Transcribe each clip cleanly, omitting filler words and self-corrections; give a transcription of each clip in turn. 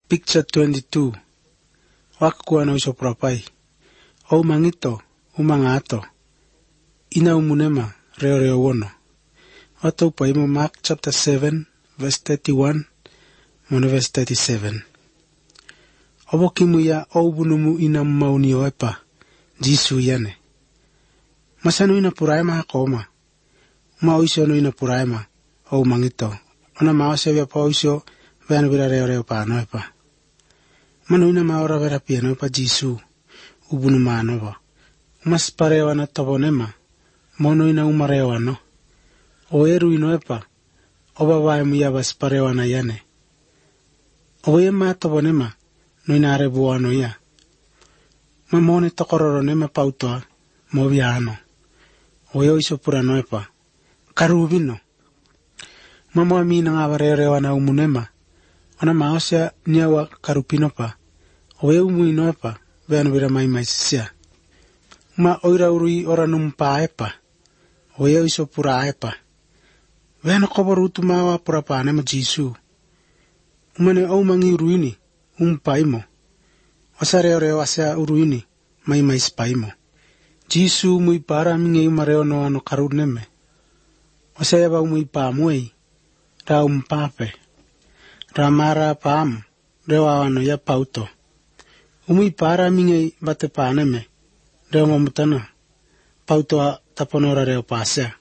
Picture 22. Wakakuwa na uso prapai. O mangito, umangato. Ina umunema, reo wono. Wata upaimo Mark chapter 7, verse 31, mono verse 37. Obo kimuya o ubunumu ina mauni oepa, Jisu yane. Masano ina puraima hakoma. Maoisyo no ina puraima, o mangito. Ona maosyo vya paoisyo, vya nubira reo pa anoepa. Mano ina maora vera piano pa Jisu, ubunu maanova. Umas parewa na tabonema, mono ina umarewa no. O eru inoepa, oba vae muyabas parewa na yane. O ema tabonema, no ina arebuwa no ya. Mamone tokororo nema pautoa, mobia ano. O yo iso pura noepa, karubino. Mamo amina nga varewa na umunema, ona maosya niawa karupino pa. O eu mui noepa, veanu vira mai sisia. Ma oira urui ora numpa epa. O eu iso pura epa. Veanu koborutu mawa pura pa nema Jisu. Umane au mangi uruini, paimo. Osa reo asya uruini, mai spaimo. Jisu mui para minge umareo no ano karuneme. Osa yaba umui pa muei, ra umpape. Ramara paam, rewa ano ya pauto. Umui para minge bate paneme, reo mamutana, pautoa taponora reo pasea.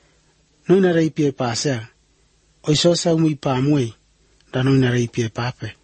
Noina reipie pasea, oisosa umui pamuei, da noina reipie pape.